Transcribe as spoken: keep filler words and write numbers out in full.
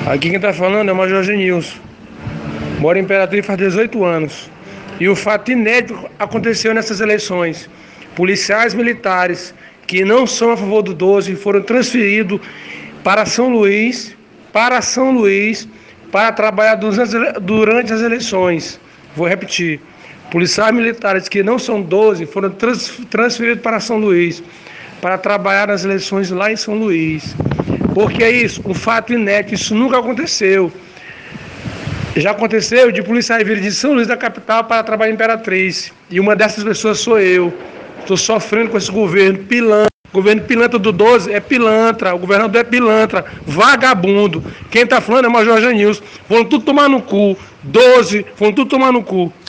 Aqui quem está falando é o Major Genilson. Moro em Imperatriz faz dezoito anos. E o fato inédito aconteceu nessas eleições. Policiais militares que não são a favor do doze foram transferidos para São Luís, para São Luís, para trabalhar durante as eleições. Vou repetir. Policiais militares que não são doze foram transferidos para São Luís, para trabalhar nas eleições lá em São Luís. Porque é isso, um fato inédito, isso nunca aconteceu. Já aconteceu de policiais virem de São Luís da capital para trabalhar em Imperatriz. E uma dessas pessoas sou eu. Estou sofrendo com esse governo pilantra. O governo pilantra do doze é pilantra. O governador é pilantra. Vagabundo. Quem está falando é o Major Genilson. Vão tudo tomar no cu. doze, vão tudo tomar no cu.